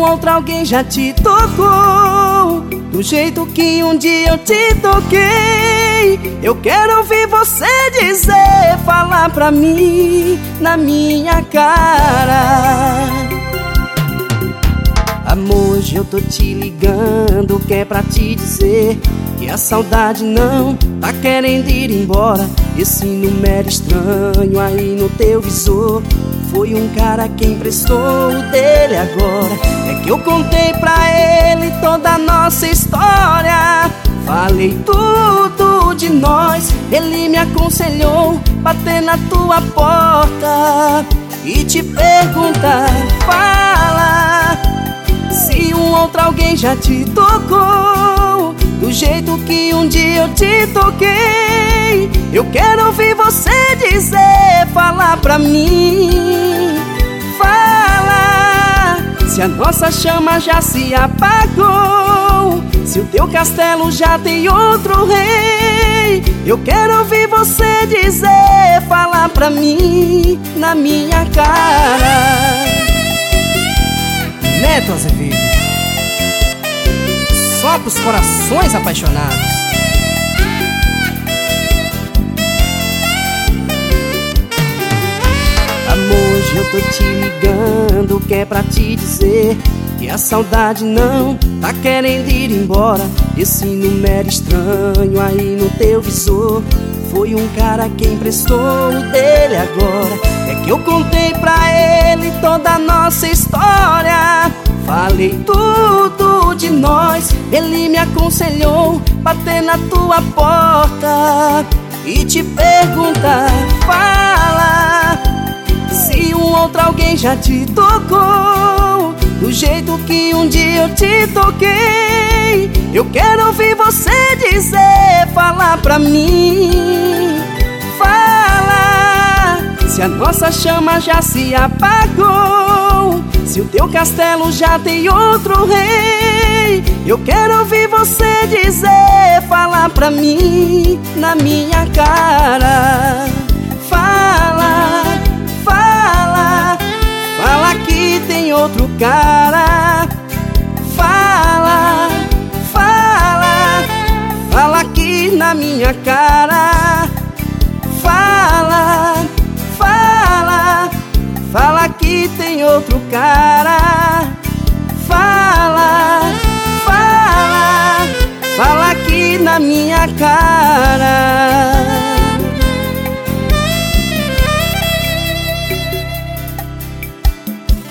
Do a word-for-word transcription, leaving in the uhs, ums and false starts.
outro alguém já te tocou do jeito que um dia eu te toquei, eu quero ouvir você dizer, falar pra mim na minha cara. Amor, hoje eu tô te ligando, que é pra te dizer que a saudade não tá querendo ir embora. Esse número estranho aí no teu visor foi um cara que emprestou o dele agora. É que eu contei pra ele toda a nossa história, falei tudo de nós. Ele me aconselhou bater na tua porta e te perguntar, fala se um outro alguém já te tocou do jeito que um dia eu te toquei. Eu quero ouvir você dizer, falar pra mim. Fala se a nossa chama já se apagou, se o teu castelo já tem outro rei. Eu quero ouvir você dizer, falar pra mim na minha cara. Neto Azevedo, só pros corações apaixonados. Amor, hoje eu tô te ligando, que é pra te dizer que a saudade não tá querendo ir embora. Esse número estranho aí no teu visor foi um cara que emprestou o dele agora. É que eu contei pra ele toda a nossa história, falei tudo de nós. Ele me aconselhou bater na tua porta e te perguntar, fala se um outro alguém já te tocou do jeito que um dia eu te toquei. Eu quero ouvir você dizer, falar pra mim. Fala se a nossa chama já se apagou, se o teu castelo já tem outro rei. Eu quero ouvir você dizer, falar pra mim na minha cara. Fala, fala, fala que tem outro cara. Fala, fala, fala aqui na minha cara. Fala, fala, fala que tem outro cara. Fala, fala, fala aqui na minha cara.